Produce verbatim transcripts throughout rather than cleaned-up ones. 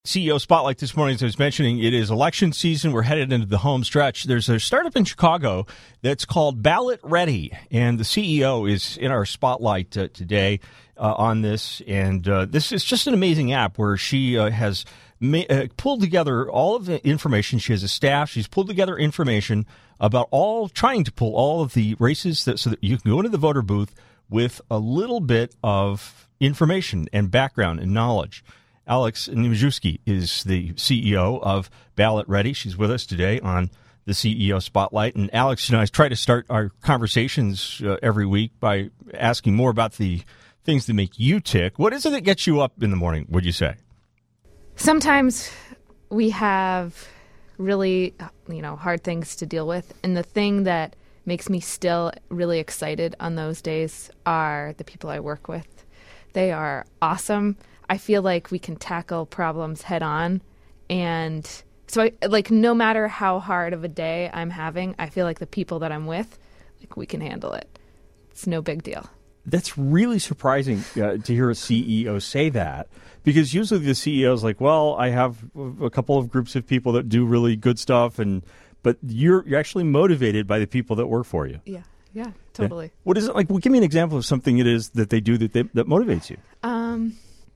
C E O Spotlight this morning, as I was mentioning, it is election season. We're headed into the home stretch. There's a startup in Chicago that's called Ballot Ready, and the C E O is in our spotlight uh, today uh, on this. And uh, this is just an amazing app where she uh, has ma- uh, pulled together all of the information. She has a staff. She's pulled together information about all, trying to pull all of the races that, so that you can go into the voter booth with a little bit of information and background and knowledge. Alex Niemczewski is the C E O of Ballot Ready. She's with us today on the C E O Spotlight. And Alex and I try to start our conversations uh, every week by asking more about the things that make you tick. What is it that gets you up in the morning, would you say? Sometimes we have really, you know, hard things to deal with. And the thing that makes me still really excited on those days are the people I work with. They are awesome. I feel like we can tackle problems head on. And so, I, like, no matter how hard of a day I'm having, I feel like the people that I'm with, like, we can handle it. It's no big deal. That's really surprising uh, to hear a C E O say that, because usually the C E O is like, well, I have a couple of groups of people that do really good stuff, and but you're you're actually motivated by the people that work for you. Yeah, yeah, totally. Yeah. What is it like? Well, give me an example of something it is that they do that they, that motivates you. Um.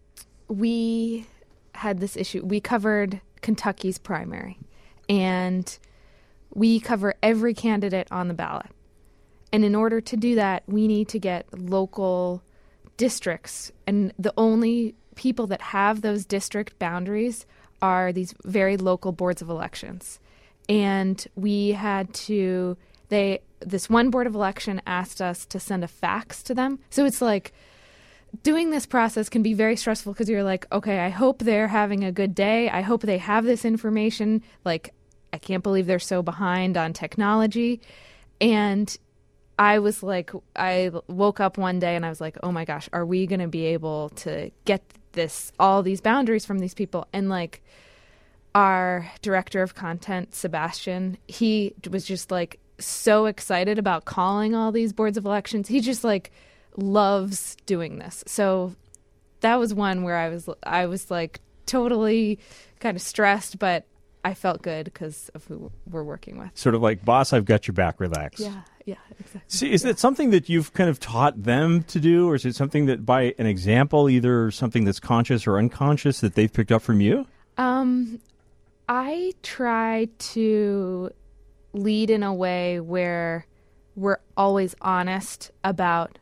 We had this issue. We covered Kentucky's primary, and we cover every candidate on the ballot. And in order to do that, we need to get local districts. And the only people that have those district boundaries are these very local boards of elections. And we had to, they, this one board of election asked us to send a fax to them. So it's like, doing this process can be very stressful because you're like, okay, I hope they're having a good day. I hope they have this information. Like, I can't believe they're so behind on technology. And I was like, I woke up one day and I was like, oh my gosh, are we going to be able to get this, all these boundaries from these people? And like our director of content, Sebastian, he was just like so excited about calling all these boards of elections. He just like loves doing this. So that was one where I was I was like totally kind of stressed, but I felt good because of who we're working with. Sort of like, boss, I've got your back, relax. Yeah, yeah, exactly. See, is yeah. that something that you've kind of taught them to do, or is it something that by an example, either something that's conscious or unconscious that they've picked up from you? Um, I try to lead in a way where we're always honest about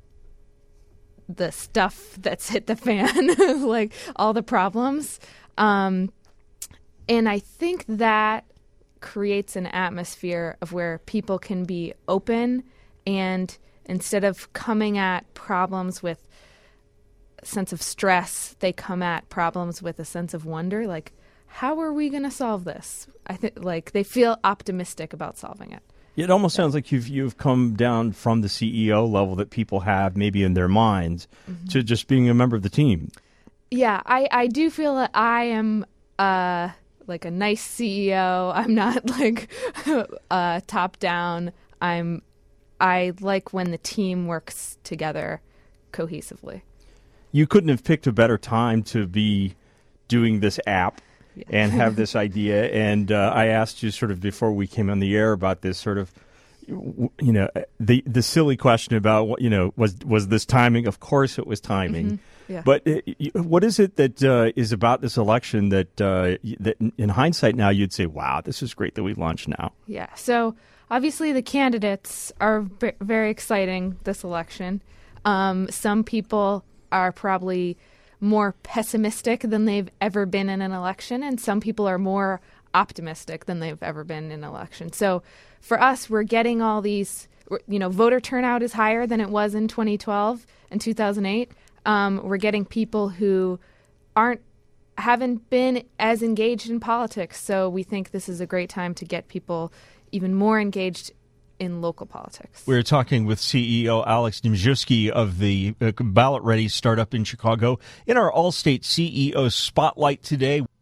the stuff that's hit the fan, like all the problems. Um, and I think that creates an atmosphere of where people can be open, and instead of coming at problems with a sense of stress, they come at problems with a sense of wonder. Like, how are we going to solve this? I think like they feel optimistic about solving it. It almost sounds like you've you've come down from the C E O level that people have maybe in their minds mm-hmm. to just being a member of the team. Yeah, I, I do feel that I am uh, like a nice C E O. I'm not like uh, top down. I'm I like when the team works together cohesively. You couldn't have picked a better time to be doing this app. Yeah. And have this idea. And uh, I asked you sort of before we came on the air about this sort of, you know, the the silly question about, what you know, was was this timing? Of course it was timing. Mm-hmm. Yeah. But uh, what is it that uh, is about this election that, uh, that in hindsight now you'd say, wow, this is great that we launched now? Yeah. So obviously the candidates are b- very exciting this election. Um, some people are probably more pessimistic than they've ever been in an election, and some people are more optimistic than they've ever been in an election. So for us, we're getting all these, you know, voter turnout is higher than it was in twenty twelve and two thousand eight. Um, we're getting people who aren't, haven't been as engaged in politics. So we think this is a great time to get people even more engaged in local politics. We're talking with C E O Alex Niemczewski of the uh, Ballot Ready startup in Chicago in our All-State C E O Spotlight today.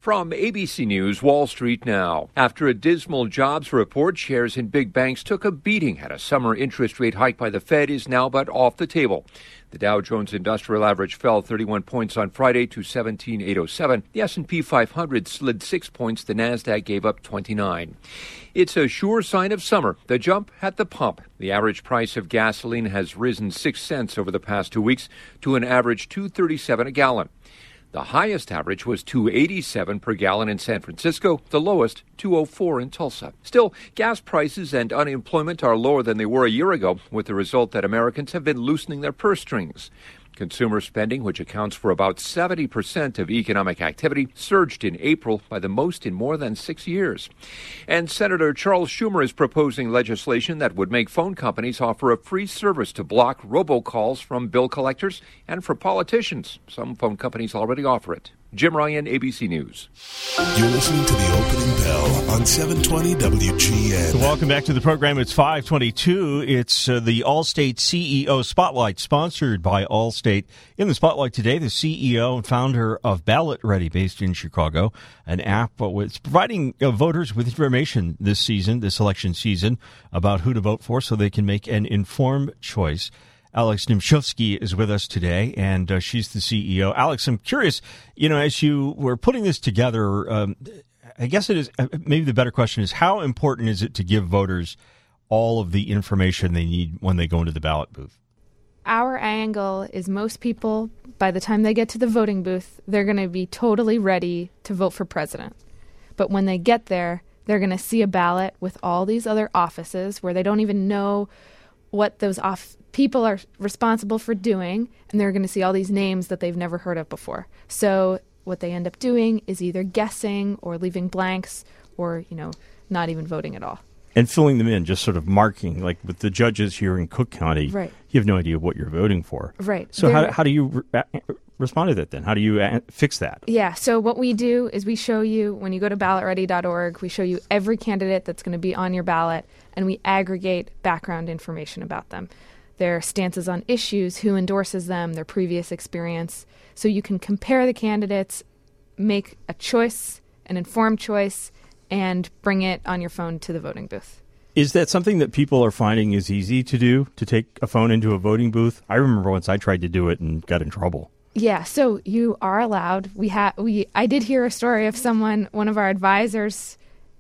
From A B C News, Wall Street now. After a dismal jobs report, shares in big banks took a beating, and a summer interest rate hike by the Fed is now but off the table. The Dow Jones Industrial Average fell thirty-one points on Friday to seventeen thousand eight hundred seven. The S and P five hundred slid six points. The Nasdaq gave up twenty-nine. It's a sure sign of summer, the jump at the pump. The average price of gasoline has risen six cents over the past two weeks to an average two dollars and thirty-seven cents a gallon. The highest average was two dollars and eighty-seven cents per gallon in San Francisco, the lowest two dollars and four cents in Tulsa. Still, gas prices and unemployment are lower than they were a year ago, with the result that Americans have been loosening their purse strings. Consumer spending, which accounts for about seventy percent of economic activity, surged in April by the most in more than six years. And Senator Charles Schumer is proposing legislation that would make phone companies offer a free service to block robocalls from bill collectors and for politicians. Some phone companies already offer it. Jim Ryan, A B C News. You're listening to The Opening Bell on seven twenty W G N. Welcome back to the program. It's five twenty-two. It's uh, the Allstate C E O Spotlight, sponsored by Allstate. In the Spotlight today, the C E O and founder of Ballot Ready, based in Chicago, an app that's providing uh, voters with information this season, this election season, about who to vote for so they can make an informed choice. Alex Nimshowski is with us today, and uh, she's the C E O. Alex, I'm curious, you know, as you were putting this together, um, I guess it is, uh, maybe the better question is, how important is it to give voters all of the information they need when they go into the ballot booth? Our angle is most people, by the time they get to the voting booth, they're going to be totally ready to vote for president. But when they get there, they're going to see a ballot with all these other offices where they don't even know what those off people are responsible for doing, and they're going to see all these names that they've never heard of before. So what they end up doing is either guessing or leaving blanks or, you know, not even voting at all. And filling them in, just sort of marking, like with the judges here in Cook County, right. You have no idea what you're voting for. Right. So how, how do you re- respond to that then? How do you a- fix that? Yeah, so what we do is we show you, when you go to ballot ready dot org, we show you every candidate that's going to be on your ballot, and we aggregate background information about them. Their stances on issues, who endorses them, their previous experience. So you can compare the candidates, make a choice, an informed choice, and bring it on your phone to the voting booth. Is that something that people are finding is easy to do, to take a phone into a voting booth? I remember once I tried to do it and got in trouble. Yeah, so you are allowed. We ha- we I did hear a story of someone, one of our advisors,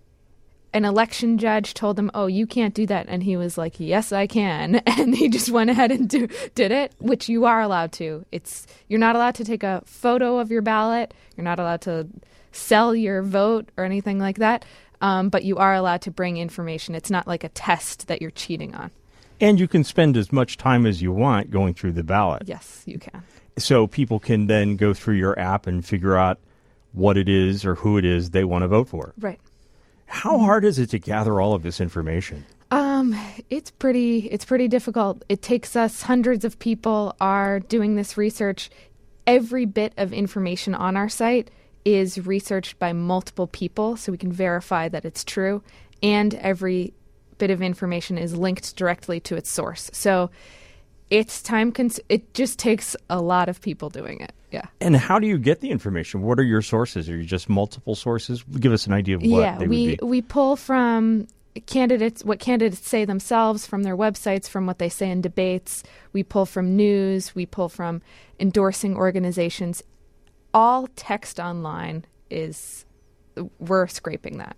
an election judge told him, oh, you can't do that. And he was like, yes, I can. And he just went ahead and do, did it, which you are allowed to. It's you're not allowed to take a photo of your ballot. You're not allowed to sell your vote or anything like that. Um, but you are allowed to bring information. It's not like a test that you're cheating on. And you can spend as much time as you want going through the ballot. Yes, you can. So people can then go through your app and figure out what it is or who it is they want to vote for. Right. How hard is it to gather all of this information? Um, it's pretty, it's pretty difficult. It takes us, hundreds of people are doing this research. Every bit of information on our site is researched by multiple people, so we can verify that it's true. And every bit of information is linked directly to its source. So it's time, cons- it just takes a lot of people doing it. Yeah. And how do you get the information? What are your sources? Are you just multiple sources? Give us an idea of what yeah, they we, would be. we pull from candidates, what candidates say themselves, from their websites, from what they say in debates. We pull from news. We pull from endorsing organizations. All text online is, we're scraping that.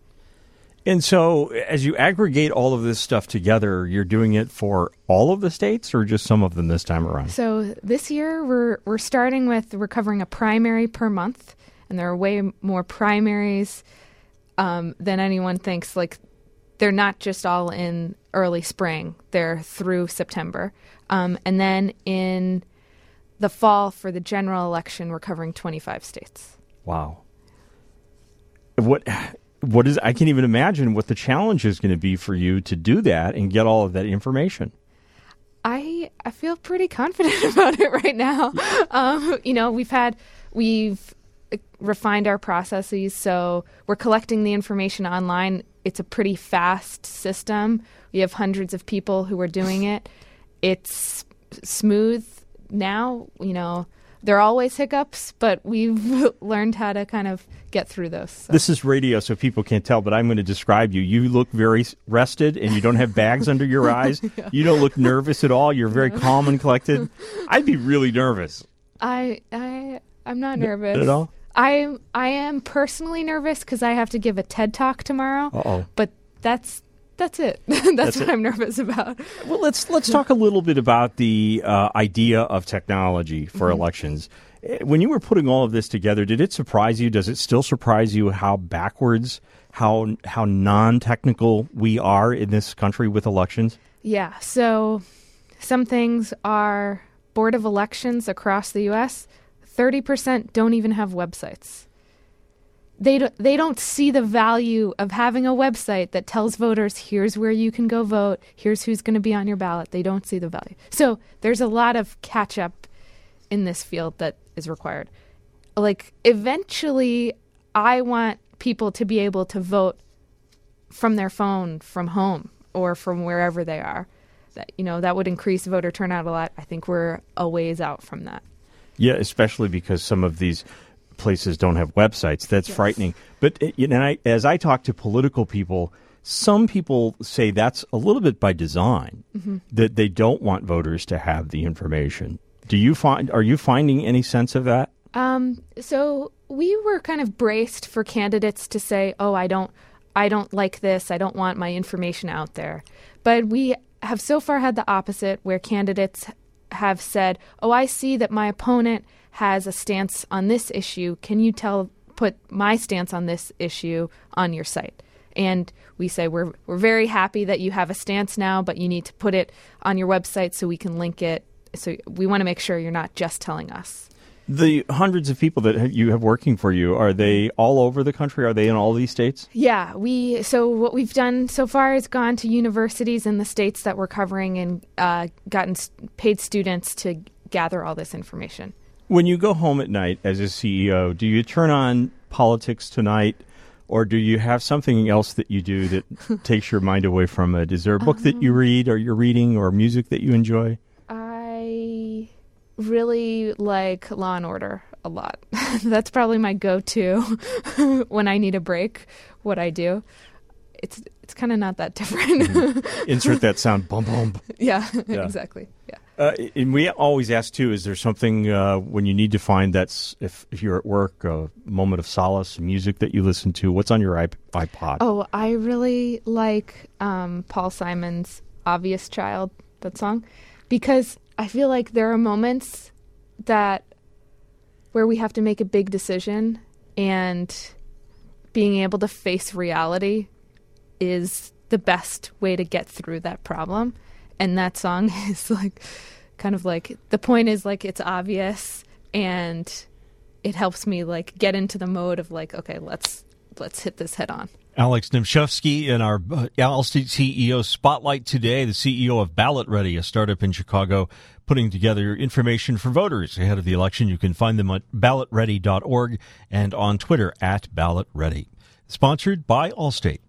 And so as you aggregate all of this stuff together, you're doing it for all of the states or just some of them this time around? So this year we're we're starting with, we're covering a primary per month, and there are way more primaries um, than anyone thinks. Like, they're not just all in early spring, they're through September. Um, and then in the fall for the general election, we're covering twenty-five states. Wow. What... What is? I can't even imagine what the challenge is going to be for you to do that and get all of that information. I I feel pretty confident about it right now. Um, you know, we've had we've refined our processes, so we're collecting the information online. It's a pretty fast system. We have hundreds of people who are doing it. It's smooth now. You know, there are always hiccups, but we've learned how to kind of get through those. So. This is radio, so people can't tell, but I'm going to describe you. You look very rested, and you don't have bags under your eyes. Yeah. You don't look nervous at all. You're very calm and collected. I'd be really nervous. I I I'm not nervous at all. I I am personally nervous because I have to give a TED Talk tomorrow. Uh-oh. But that's that's it. that's, that's what it. I'm nervous about. Well, let's let's talk a little bit about the uh, idea of technology for mm-hmm. elections. When you were putting all of this together, did it surprise you? Does it still surprise you how backwards, how how non-technical we are in this country with elections? Yeah. So some things are Board of Elections across the U S, thirty percent don't even have websites. They don't, they don't see the value of having a website that tells voters, here's where you can go vote, here's who's going to be on your ballot. They don't see the value. So there's a lot of catch-up in this field that is required. Like, eventually, I want people to be able to vote from their phone, from home, or from wherever they are. That, you know, that would increase voter turnout a lot. I think we're a ways out from that. Yeah, especially because some of these places don't have websites. That's yes. frightening. But you know, I, as I talk to political people, some people say that's a little bit by design, mm-hmm. that they don't want voters to have the information. Do you find? Are you finding any sense of that? Um, so we were kind of braced for candidates to say, "Oh, I don't, I don't like this. I don't want my information out there." But we have so far had the opposite, where candidates have said, "Oh, I see that my opponent has a stance on this issue. Can you tell put my stance on this issue on your site?" And we say we're we're very happy that you have a stance now, but you need to put it on your website so we can link it. So we want to make sure you're not just telling us. The hundreds of people that you have working for you, are they all over the country? Are they in all these states? Yeah, we. So what we've done so far is gone to universities in the states that we're covering and uh, gotten paid students to gather all this information. When you go home at night as a C E O, do you turn on Politics Tonight, or do you have something else that you do that takes your mind away from it? Is there a book um, that you read, or you're reading, or music that you enjoy? I really like Law and Order a lot. That's probably my go-to when I need a break. What I do, it's it's kind of not that different. Mm-hmm. Insert that sound, bum bum. Yeah, yeah. Exactly. Yeah. Uh, and we always ask too: is there something uh, when you need to find that's if if you're at work, a moment of solace, music that you listen to? What's on your iP- iPod? Oh, I really like um, Paul Simon's "Obvious Child," that song, because I feel like there are moments that where we have to make a big decision, and being able to face reality is the best way to get through that problem. And that song is like kind of like the point is like it's obvious, and it helps me like get into the mode of like, okay, let's let's hit this head on. Alex Nimshevsky in our uh, Allstate C E O Spotlight today, the C E O of Ballot Ready, a startup in Chicago, putting together information for voters ahead of the election. You can find them at ballot ready dot org and on Twitter at Ballot Ready. Sponsored by Allstate.